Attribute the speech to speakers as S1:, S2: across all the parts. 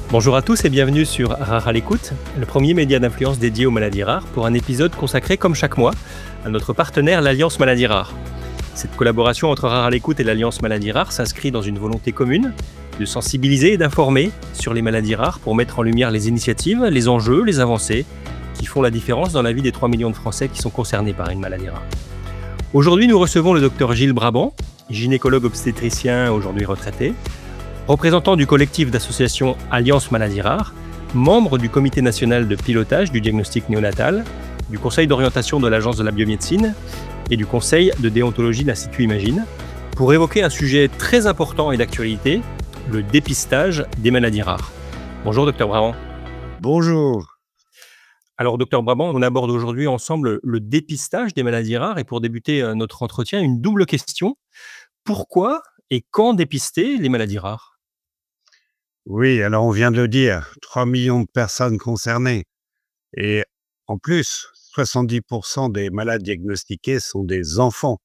S1: Bonjour à tous et bienvenue sur Rare à l'écoute, le premier média d'influence dédié aux maladies rares pour un épisode consacré comme chaque mois à notre partenaire l'Alliance Maladies Rares. Cette collaboration entre Rare à l'écoute et l'Alliance Maladies Rares s'inscrit dans une volonté commune de sensibiliser et d'informer sur les maladies rares pour mettre en lumière les initiatives, les enjeux, les avancées qui font la différence dans la vie des 3 millions de Français qui sont concernés par une maladie rare. Aujourd'hui, nous recevons le docteur Gilles Brabant, gynécologue obstétricien aujourd'hui retraité, représentant du collectif d'associations Alliance Maladies Rares, membre du comité national de pilotage du diagnostic néonatal, du conseil d'orientation de l'Agence de la biomédecine et du conseil de déontologie de l'Institut Imagine, pour évoquer un sujet très important et d'actualité, le dépistage des maladies rares. Bonjour docteur Brabant.
S2: Bonjour.
S1: Alors docteur Brabant, on aborde aujourd'hui ensemble le dépistage des maladies rares et pour débuter notre entretien, une double question. Pourquoi et quand dépister les maladies rares ?
S2: Oui, alors on vient de le dire, 3 millions de personnes concernées et en plus, 70 des malades diagnostiqués sont des enfants.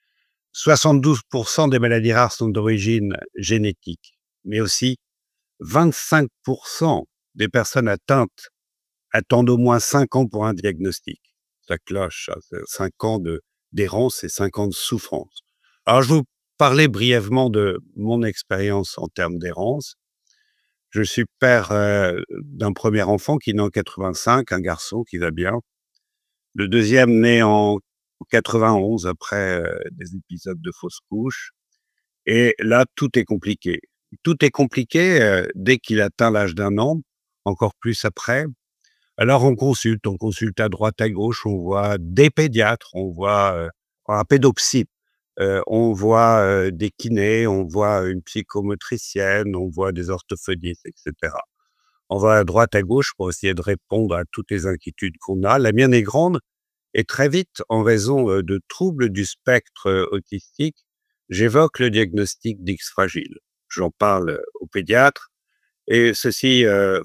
S2: 72 des maladies rares sont d'origine génétique, mais aussi 25 des personnes atteintes attendent au moins 5 ans pour un diagnostic. Ça cloche, ça, c'est 5 ans d'errance et 5 ans de souffrance. Alors je vais vous parler brièvement de mon expérience en termes d'errance. Je suis père, d'un premier enfant qui est né en 85, un garçon qui va bien. Le deuxième né en 91 après, des épisodes de fausse couche et là, tout est compliqué. Tout est compliqué, dès qu'il atteint l'âge d'1 an, encore plus après. Alors on consulte à droite, à gauche, on voit des pédiatres, on voit, un pédopsie, on voit, des kinés, on voit une psychomotricienne, on voit des orthophonistes et cetera. On va à droite, à gauche pour essayer de répondre à toutes les inquiétudes qu'on a. La mienne est grande et très vite, en raison, de troubles du spectre, autistique, j'évoque le diagnostic d'X fragile. J'en parle, au pédiatre et ceci,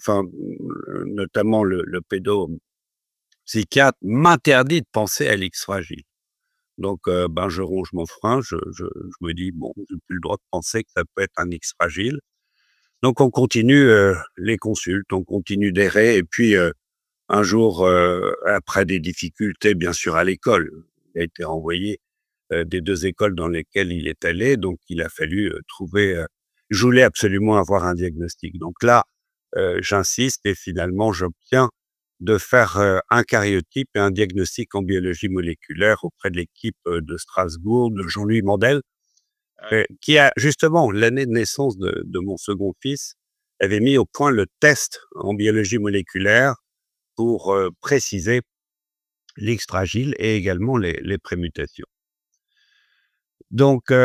S2: notamment le pédopsychiatre m'interdit de penser à l'X fragile. Donc, je ronge mon frein, je me dis: «Bon, j'ai plus le droit de penser que ça peut être un X fragile». Donc on continue, les consultes, on continue d'errer et puis, un jour, après des difficultés bien sûr à l'école, il a été renvoyé, des 2 écoles dans lesquelles il est allé, donc il a fallu, trouver, je voulais absolument avoir un diagnostic. Donc là, j'insiste et finalement j'obtiens de faire, un karyotype et un diagnostic en biologie moléculaire auprès de l'équipe, de Strasbourg, de Jean-Louis Mandel. Qui a justement, l'année de naissance de mon second fils, avait mis au point le test en biologie moléculaire pour, préciser l'X fragile et également les prémutations. Donc,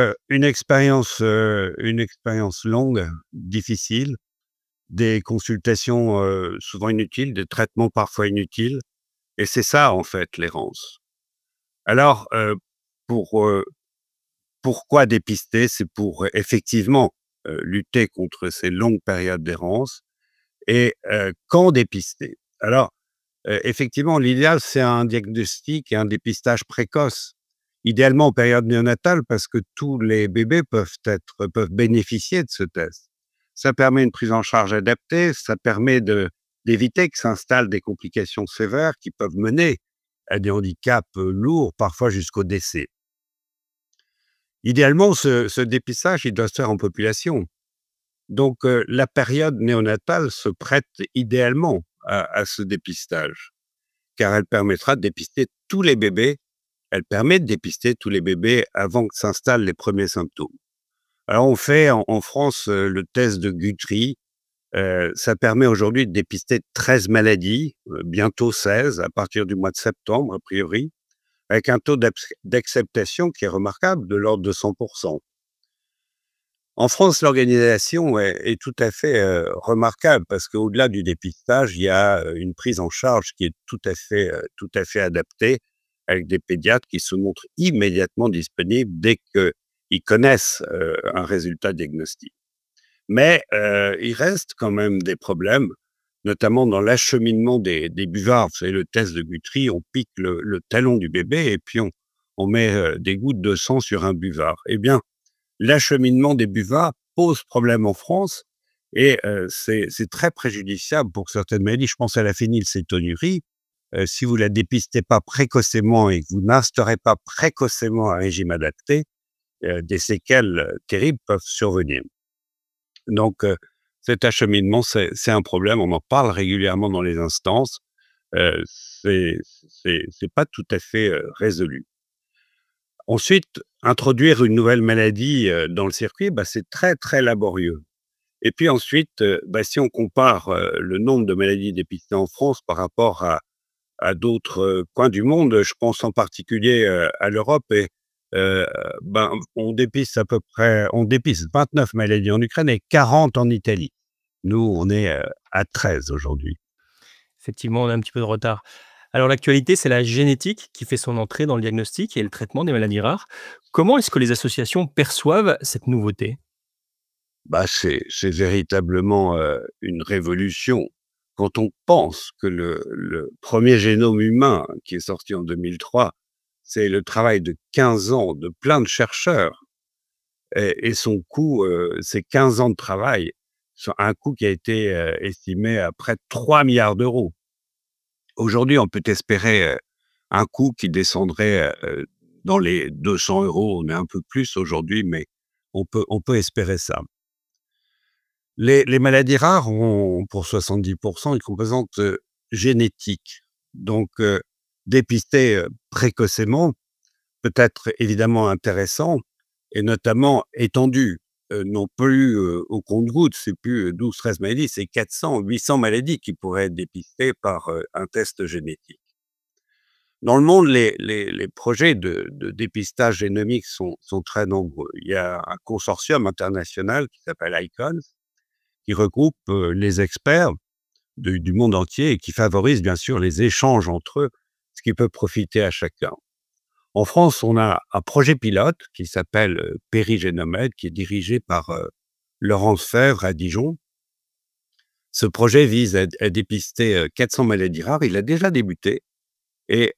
S2: une expérience longue, difficile, des consultations, souvent inutiles, des traitements parfois inutiles et c'est ça en fait l'errance. Alors, pour, pourquoi dépister? C'est pour, effectivement, lutter contre ces longues périodes d'errance et quand dépister? Alors, effectivement, l'idéal, c'est un diagnostic et un dépistage précoce. Idéalement en période néonatale parce que tous les bébés peuvent bénéficier de ce test. Ça permet une prise en charge adaptée, ça permet d'éviter que s'installent des complications sévères qui peuvent mener à des handicaps, lourds, parfois jusqu'au décès. Idéalement, ce dépistage, il doit se faire en population. Donc, la période néonatale se prête idéalement à ce dépistage, car elle permettra de dépister tous les bébés. Elle permet de dépister tous les bébés avant que s'installent les premiers symptômes. Alors, on fait en France, le test de Guthrie. Ça permet aujourd'hui de dépister 13 maladies, bientôt 16, à partir du mois de septembre, a priori, avec un taux d'acceptation qui est remarquable, de l'ordre de 100. En France, l'organisation est tout à fait, remarquable parce qu'au-delà du dépistage, il y a, une prise en charge qui est tout à fait adaptée avec des pédiatres qui se montrent immédiatement disponibles dès qu'ils connaissent, un résultat diagnostique. Mais, il reste quand même des problèmes, notamment dans l'acheminement des buvards. Vous savez, le test de Guthrie, on pique le talon du bébé et puis on met, des gouttes de sang sur un buvard. Eh bien, l'acheminement des buvards pose problème en France et c'est très préjudiciable pour certaines maladies. Je pense à la phénylcétonurie. Si vous la dépistez pas précocement et que vous n'instaurez pas précocement un régime adapté, des séquelles, terribles peuvent survenir. Donc cet acheminement, c'est un problème. On en parle régulièrement dans les instances. C'est pas tout à fait, résolu. Ensuite, introduire une nouvelle maladie, dans le circuit, c'est très, très laborieux. Et puis ensuite, si on compare, le nombre de maladies dépistées en France par rapport à d'autres, coins du monde, je pense en particulier, à l'Europe et heu, on dépiste 29 maladies en Ukraine et 40 en Italie. Nous, on est, à 13 aujourd'hui.
S1: Effectivement, on a un petit peu de retard. Alors l'actualité, c'est la génétique qui fait son entrée dans le diagnostic et le traitement des maladies rares. Comment est-ce que les associations perçoivent cette nouveauté?
S2: C'est véritablement, une révolution. Quand on pense que le 1er génome humain qui est sorti en 2003, c'est le travail de 15 ans de plein de chercheurs et son coût, c'est 15 ans de travail sur un coût qui a été, estimé à près de 3 milliards d'euros. Aujourd'hui, on peut espérer, un coût qui descendrait, dans les 200 €. On est un peu plus aujourd'hui, mais on peut espérer ça. Les maladies rares ont pour 70 une composante, génétique. Donc, dépister, précocement peut être évidemment intéressant et notamment étendu. Non plus, au compte-gouttes, c'est plus, 12-13 maladies, c'est 400-800 maladies qui pourraient être dépistées par, un test génétique. Dans le monde, les projets de dépistage génomique sont très nombreux. Il y a un consortium international qui s'appelle ICONS, qui regroupe, les experts du monde entier et qui favorise bien sûr les échanges entre eux, ce qui peut profiter à chacun. En France, on a un projet pilote qui s'appelle, Périgénomède, qui est dirigé par, Laurence Fèvre à Dijon. Ce projet vise à dépister, 400 maladies rares. Il a déjà débuté et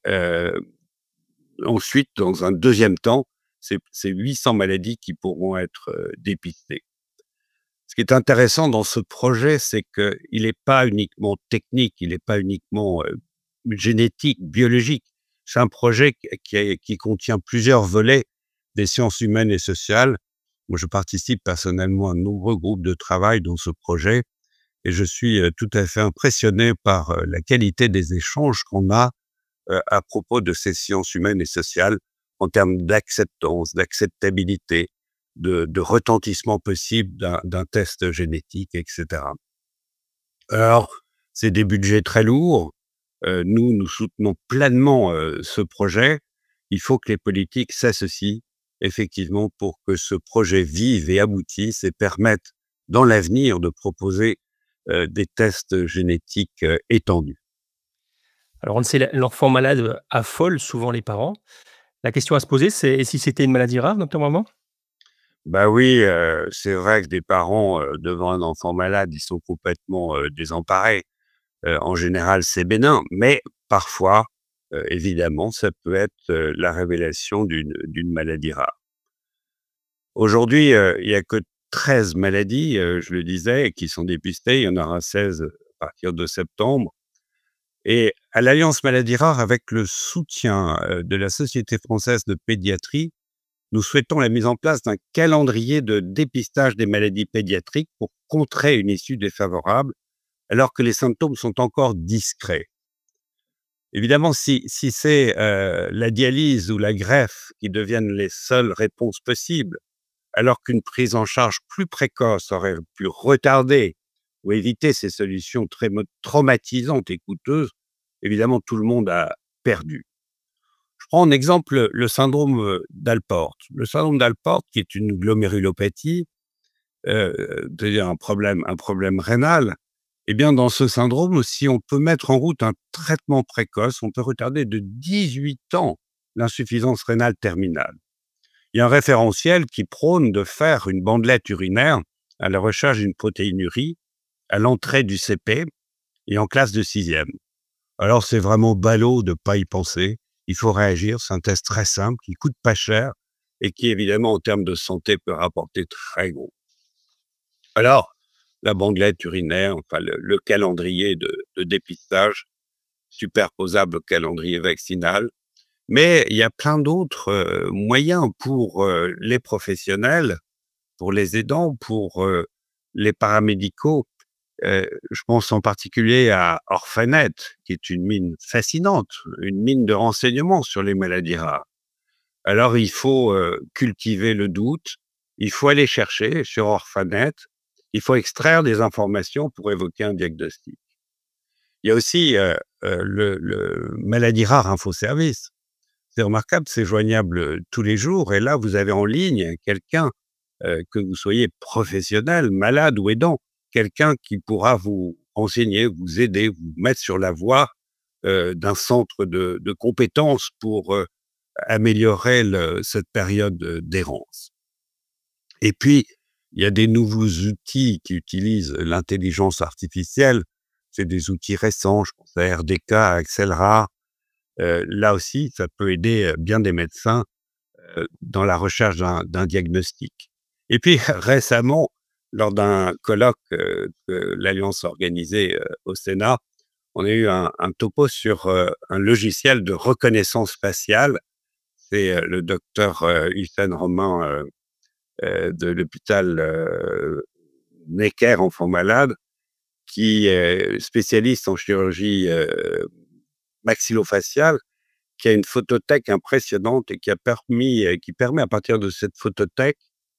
S2: ensuite, dans un deuxième temps, c'est 800 maladies qui pourront être, dépistées. Ce qui est intéressant dans ce projet, c'est qu'il n'est pas uniquement technique, il n'est pas uniquement, génétique, biologique. C'est un projet qui contient plusieurs volets des sciences humaines et sociales. Moi, je participe personnellement à de nombreux groupes de travail dans ce projet et je suis, tout à fait impressionné par, la qualité des échanges qu'on a, à propos de ces sciences humaines et sociales en termes d'acceptance, d'acceptabilité, de retentissement possible d'un test génétique et cetera. Alors, c'est des budgets très lourds. Nous soutenons pleinement, ce projet. Il faut que les politiques s'associent effectivement pour que ce projet vive et aboutisse et permette dans l'avenir de proposer, des tests génétiques, étendus.
S1: Alors on le sait, l'enfant malade affole souvent les parents. La question à se poser, c'est: «Et si c'était une maladie rare, docteur Normand?»
S2: Oui, c'est vrai que des parents, devant un enfant malade, ils sont complètement, désemparés. En général, c'est bénin, mais parfois, évidemment, ça peut être, la révélation d'une maladie rare. Aujourd'hui, il y a que 13 maladies, je le disais, qui sont dépistées. Il y en aura 16 à partir de septembre et à l'Alliance Maladies Rares, avec le soutien, de la Société française de pédiatrie, nous souhaitons la mise en place d'un calendrier de dépistage des maladies pédiatriques pour contrer une issue défavorable, alors que les symptômes sont encore discrets. Évidemment, si c'est, la dialyse ou la greffe qui deviennent les seules réponses possibles, alors qu'une prise en charge plus précoce aurait pu retarder ou éviter ces solutions très traumatisantes et coûteuses, évidemment, tout le monde a perdu. Je prends en exemple le syndrome, d'Alport. Le syndrome d'Alport, qui est une glomérulopathie, c'est-à-dire un problème rénal. Eh bien, dans ce syndrome, si on peut mettre en route un traitement précoce, on peut retarder de 18 ans l'insuffisance rénale terminale. Il y a un référentiel qui prône de faire une bandelette urinaire à la recherche d'une protéinurie à l'entrée du CP et en classe de 6e. Alors, c'est vraiment ballot de ne pas y penser. Il faut réagir. C'est un test très simple qui coûte pas cher et qui, évidemment, en termes de santé, peut rapporter très gros. Alors, la bandelette urinaire, enfin le calendrier de dépistage superposable au calendrier vaccinal. Mais il y a plein d'autres, moyens pour, les professionnels, pour les aidants, pour, les paramédicaux. Je pense en particulier à Orphanet, qui est une mine fascinante, une mine de renseignements sur les maladies rares. Alors il faut, cultiver le doute, il faut aller chercher sur Orphanet, il faut extraire des informations pour évoquer un diagnostic. Il y a aussi, le Maladies rares info service. C'est remarquable, c'est joignable, tous les jours et là, vous avez en ligne quelqu'un, que vous soyez professionnel, malade ou aidant, quelqu'un qui pourra vous renseigner, vous aider, vous mettre sur la voie, d'un centre de compétences pour, améliorer cette période, d'errance. Et puis, il y a des nouveaux outils qui utilisent l'intelligence artificielle. C'est des outils récents, je pense à RDK, à Accelera. Là aussi, ça peut aider, bien des médecins, dans la recherche d'un diagnostic. Et puis récemment, lors d'un colloque, que l'Alliance a organisé, au Sénat, on a eu un topo sur, un logiciel de reconnaissance faciale. C'est, le docteur, Hussein Romain, de l'hôpital, Necker Enfants Malades, qui est spécialiste en chirurgie, maxillofaciale, qui a une photothèque impressionnante et qui permet à partir de cette photothèque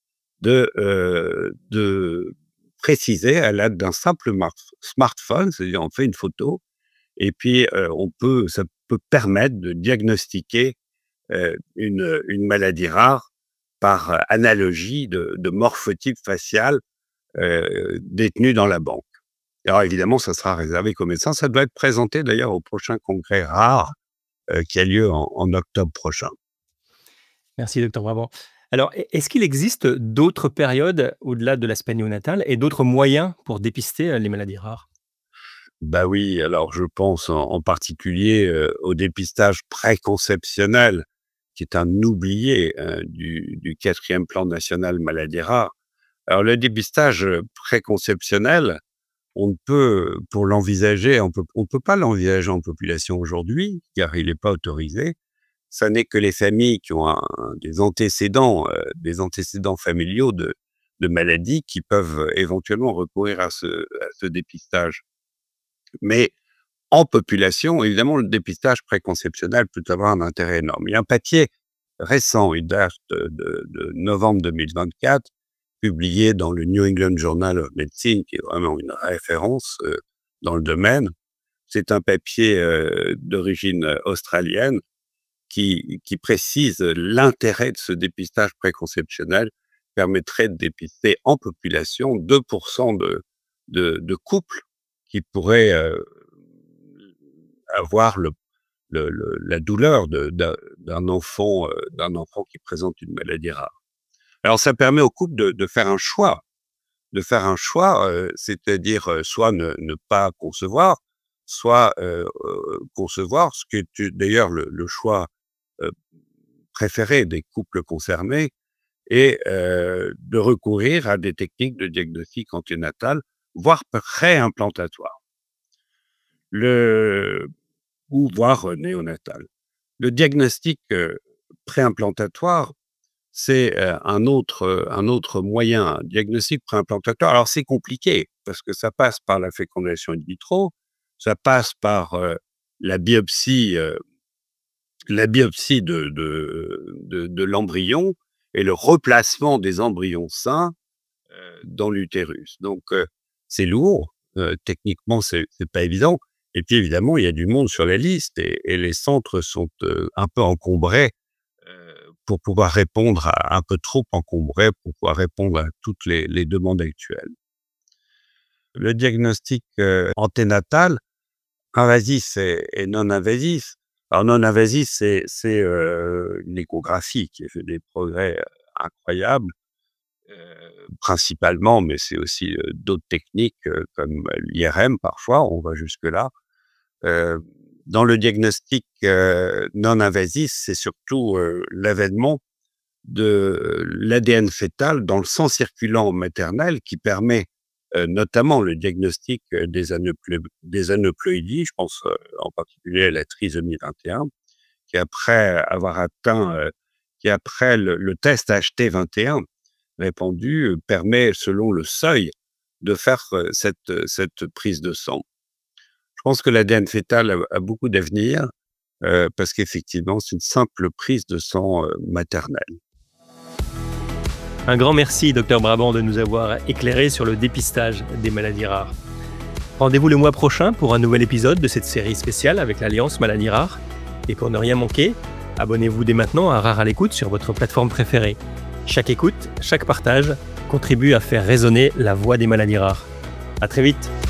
S2: de préciser à l'aide d'un simple smartphone, c'est-à-dire on fait une photo et puis, ça peut permettre de diagnostiquer, une maladie rare par analogie de morphotype facial, détenu dans la banque. Alors évidemment, ça sera réservé qu'aux médecins. Ça doit être présenté d'ailleurs au prochain congrès rare, qui a lieu en octobre prochain.
S1: Merci docteur Brabant. Alors, est-ce qu'il existe d'autres périodes au-delà de l'aspect néonatal et d'autres moyens pour dépister, les maladies rares?
S2: Bah oui, alors je pense en particulier, au dépistage préconceptionnel, qui est un oublié, du 4e plan national maladies rares. Alors le dépistage, préconceptionnel, on ne peut pour l'envisager, on peut pas l'envisager en population aujourd'hui, car il n'est pas autorisé. Ça n'est que les familles qui ont des antécédents familiaux de maladies qui peuvent éventuellement recourir à ce dépistage. Mais en population, évidemment, le dépistage préconceptionnel peut avoir un intérêt énorme. Il y a un papier récent, il date de novembre 2024, publié dans le New England Journal of Medicine, qui est vraiment une référence, dans le domaine. C'est un papier, d'origine, australienne qui précise l'intérêt de ce dépistage préconceptionnel, permettrait de dépister en population 2 de couples qui pourraient, avoir la douleur d'un enfant qui présente une maladie rare. Alors ça permet au couple de faire un choix, c'est-à-dire, soit ne pas concevoir, soit, concevoir, ce qui est d'ailleurs le choix, heu, préféré des couples concernés et de recourir à des techniques de diagnostic anténatal, voire préimplantatoire. Le Ou voire, néonatal. Le diagnostic, préimplantatoire, c'est, un autre moyen, un diagnostic préimplantatoire. Alors c'est compliqué parce que ça passe par la fécondation in vitro, ça passe par, la biopsie de l'embryon et le replacement des embryons sains, dans l'utérus. Donc, c'est lourd, techniquement, c'est pas évident et puis évidemment, il y a du monde sur la liste et les centres sont, un peu encombrés, pour pouvoir répondre à un peu trop encombrés pour pouvoir répondre à toutes les demandes actuelles. Le diagnostic, anténatal, invasif et non invasif. Alors non invasif, une échographie qui a fait des progrès, incroyables. Principalement, mais c'est aussi, d'autres techniques, comme l'IRM parfois, on va jusque-là. Heu, Dans le diagnostic, non invasif, c'est surtout, l'avènement de l'ADN fœtal dans le sang circulant maternel qui permet notamment le diagnostic des aneuploïdies, je pense en particulier à la trisomie 21, qui après avoir atteint, qui après le test HT21 répandu, permet selon le seuil de faire cette prise de sang. Je pense que l'ADN fœtal a beaucoup d'avenir, parce qu'effectivement, c'est une simple prise de sang maternelle.
S1: Un grand merci, Dr Brabant, de nous avoir éclairé sur le dépistage des maladies rares. Rendez-vous le mois prochain pour un nouvel épisode de cette série spéciale avec l'Alliance Maladies Rares. Et pour ne rien manquer, abonnez-vous dès maintenant à Rares à l'écoute sur votre plateforme préférée. Chaque écoute, chaque partage contribue à faire résonner la voix des maladies rares. À très vite.